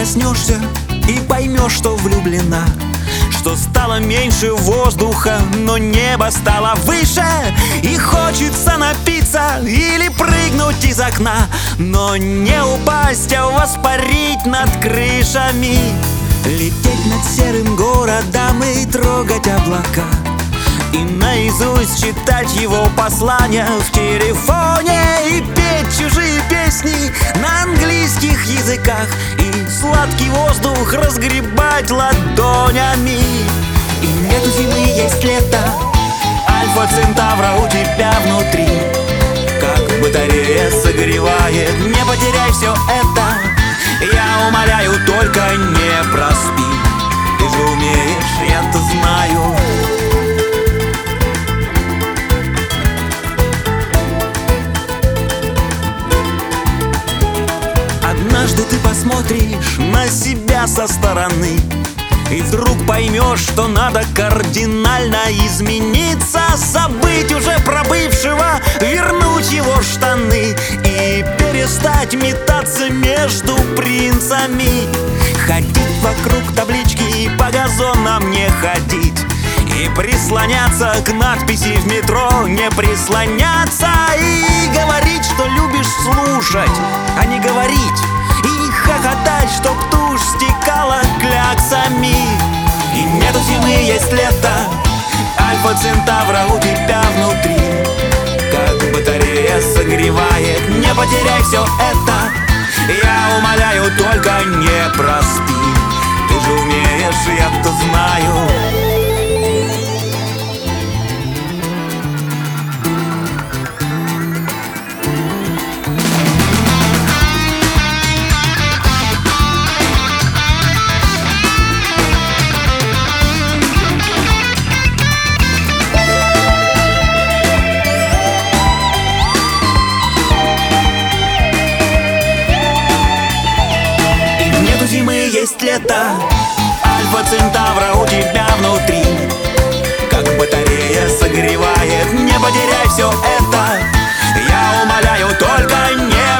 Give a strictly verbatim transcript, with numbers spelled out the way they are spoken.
проснешься и поймешь, что влюблена, что стало меньше воздуха, но небо стало выше. И хочется напиться или прыгнуть из окна, но не упасть, а воспарить над крышами. Лететь над серым городом и трогать облака, и наизусть читать его послания в телефоне, и петь чужие песни на английских языках, и сладкий воздух разгребать ладонями. И нету зимы, есть лето, Альфа Центавра у тебя внутри, как батарея согревает. Не потеряй все это, я умоляю, только не проспи. Ты же умеешь, я-то знаю. Однажды ты посмотришь на себя со стороны, и вдруг поймешь, что надо кардинально измениться, забыть уже про бывшего, вернуть его штаны и перестать метаться между принцами. Ходить вокруг таблички и по газонам не ходить, и прислоняться к надписи в метро не прислоняться, и говорить, что любишь слушать, а не говорить, и хохотать, чтоб тушь стекала кляксами. И нету зимы, есть лето, Альфа Центавра у тебя внутри, как батарея согревает. Не потеряй все это, я умоляю, только не проспи. Ты же умеешь, я-то знаю. Зимы, есть лето, Альфа Центавра у тебя внутри, как батарея согревает. Не потеряй все это, я умоляю, только не